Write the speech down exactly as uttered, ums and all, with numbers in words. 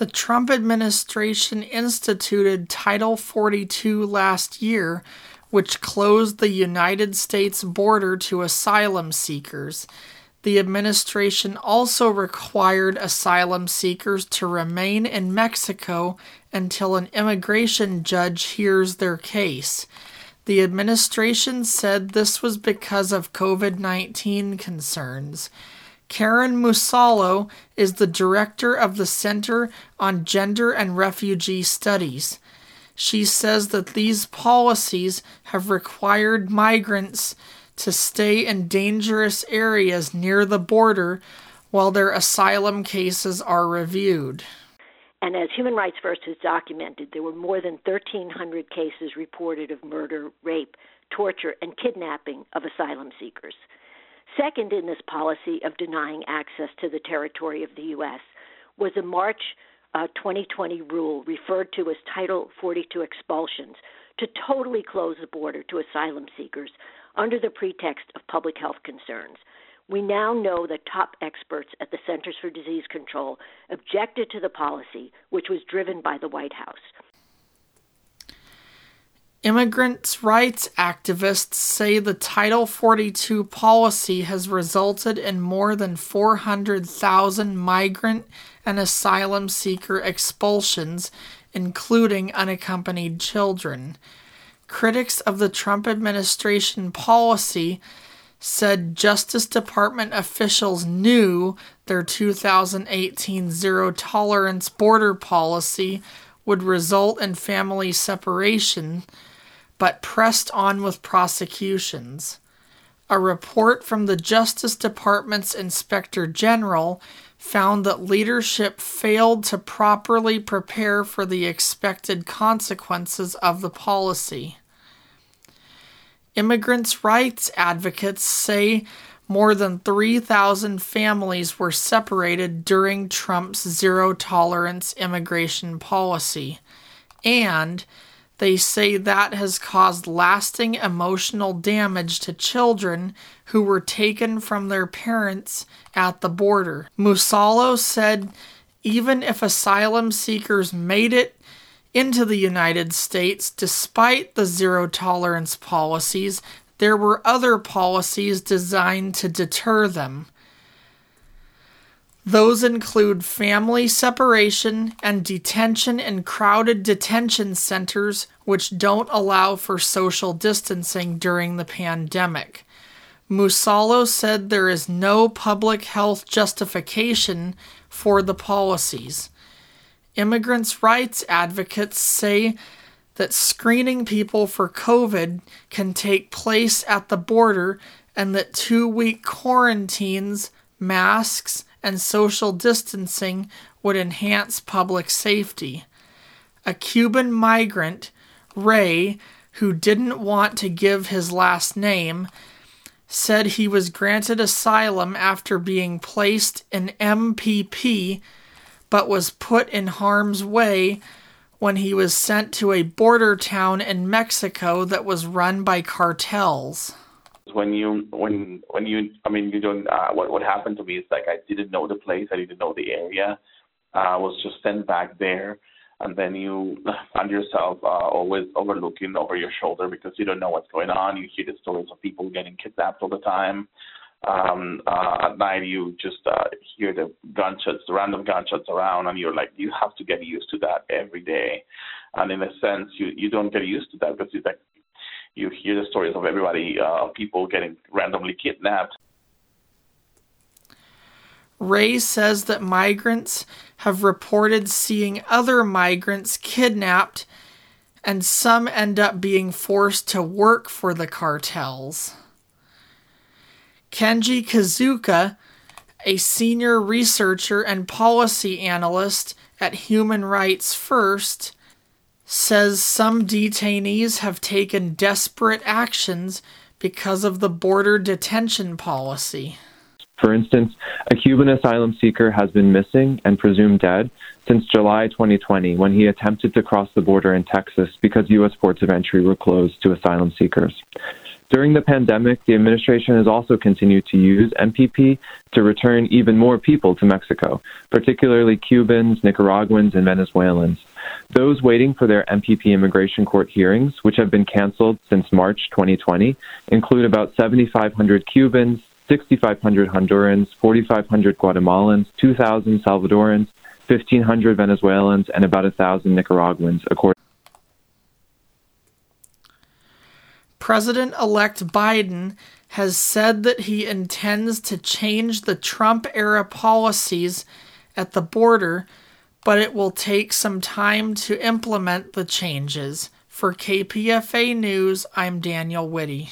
The Trump administration instituted Title forty-two last year, which closed the United States border to asylum seekers. The administration also required asylum seekers to remain in Mexico until an immigration judge hears their case. The administration said this was because of covid nineteen concerns. Karen Musallo is the director of the Center on Gender and Refugee Studies. She says that these policies have required migrants to stay in dangerous areas near the border while their asylum cases are reviewed. And as Human Rights First has documented, there were more than thirteen hundred cases reported of murder, rape, torture, and kidnapping of asylum seekers. Second in this policy of denying access to the territory of the U S was a March uh, twenty twenty rule referred to as Title forty-two expulsions to totally close the border to asylum seekers under the pretext of public health concerns. We now know that top experts at the Centers for Disease Control objected to the policy, which was driven by the White House. Immigrants' rights activists say the Title forty-two policy has resulted in more than four hundred thousand migrant and asylum seeker expulsions, including unaccompanied children. Critics of the Trump administration policy said Justice Department officials knew their two thousand eighteen zero-tolerance border policy would result in family separation, but pressed on with prosecutions. A report from the Justice Department's Inspector General found that leadership failed to properly prepare for the expected consequences of the policy. Immigrants' rights advocates say more than three thousand families were separated during Trump's zero-tolerance immigration policy, and they say that has caused lasting emotional damage to children who were taken from their parents at the border. Musallo said even if asylum seekers made it into the United States despite the zero-tolerance policies, there were other policies designed to deter them. Those include family separation and detention in crowded detention centers which don't allow for social distancing during the pandemic. Musallo said there is no public health justification for the policies. Immigrants' rights advocates say that screening people for COVID can take place at the border and that two-week quarantines, masks, and social distancing would enhance public safety. A Cuban migrant, Ray, who didn't want to give his last name, said he was granted asylum after being placed in M P P, but was put in harm's way when he was sent to a border town in Mexico that was run by cartels. When you, when, when you, I mean, you don't, uh, what, what happened to me is like I didn't know the place, I didn't know the area, uh, I was just sent back there, and then you find yourself uh, always overlooking over your shoulder because you don't know what's going on. You hear the stories of people getting kidnapped all the time. Um, uh, at night, you just uh, hear the gunshots, the random gunshots around, and you're like, you have to get used to that every day. And in a sense, you, you don't get used to that because you like, you hear the stories of everybody, uh, people getting randomly kidnapped. Ray says that migrants have reported seeing other migrants kidnapped, and some end up being forced to work for the cartels. Kenji Kazuka, a senior researcher and policy analyst at Human Rights First, says some detainees have taken desperate actions because of the border detention policy. For instance, a Cuban asylum seeker has been missing and presumed dead since July twenty twenty when he attempted to cross the border in Texas because U S ports of entry were closed to asylum seekers. During the pandemic, the administration has also continued to use M P P to return even more people to Mexico, particularly Cubans, Nicaraguans, and Venezuelans. Those waiting for their M P P immigration court hearings, which have been canceled since March twenty twenty, include about seventy-five hundred Cubans, sixty-five hundred Hondurans, forty-five hundred Guatemalans, two thousand Salvadorans, fifteen hundred Venezuelans, and about one thousand Nicaraguans, according. President-elect Biden has said that he intends to change the Trump-era policies at the border, but it will take some time to implement the changes. For K P F A News, I'm Daniel Whitty.